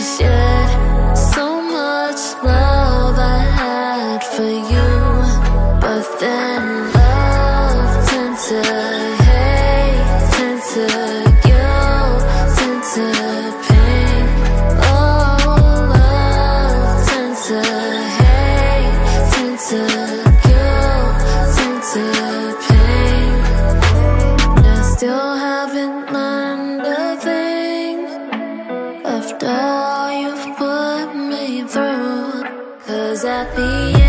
shared so much love I had for you, but then love turned to hate, turned to guilt, turned to pain. Oh, love turned to hate, turned to guilt, turned to pain. I still haven't learned a thing after all you've put me through, 'cause at the